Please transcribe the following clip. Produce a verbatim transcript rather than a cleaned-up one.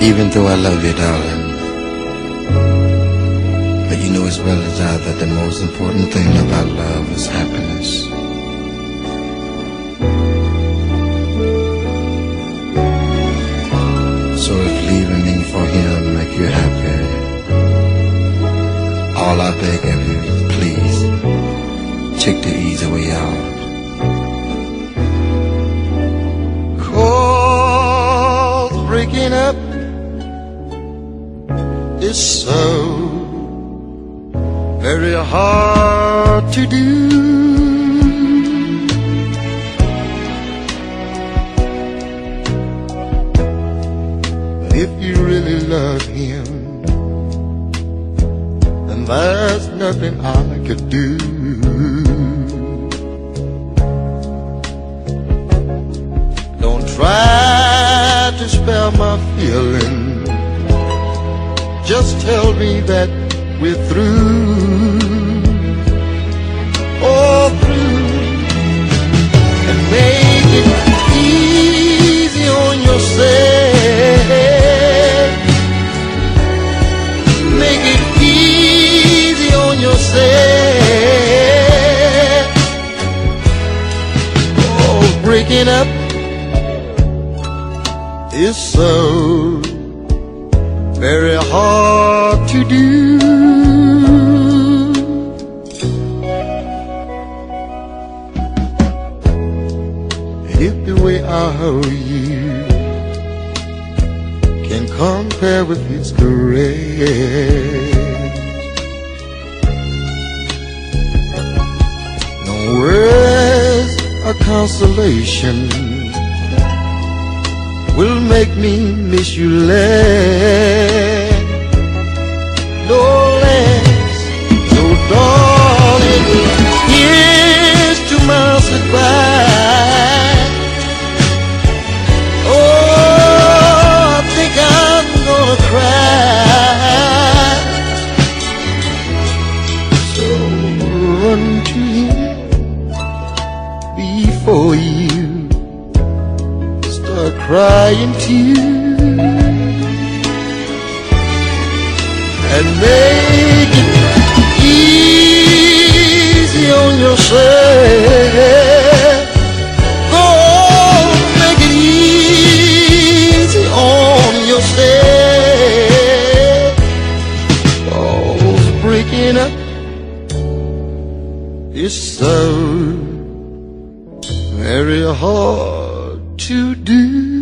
Even though I love you, darling, but you know as well as I that the most important thing about love is happiness. So if leaving me for him make you happy, all I beg of you, please, take the easy way out. Cause breaking up is so very hard to do. If you really love him, then there's nothing I could do. Don't try to spare my feelings, just tell me that we're through, all through, and make it easy on yourself. Make it easy on yourself. Oh, breaking up is so very hard to do. If the way I hold you can compare with his caress, no words of consolation will make me miss you less, no less. So darling, here's to my goodbye. Oh, I think I'm gonna cry. So run to him before you start crying tears, and make it easy on yourself. Go on, make it easy on yourself. Oh, breaking up is so very hard to do.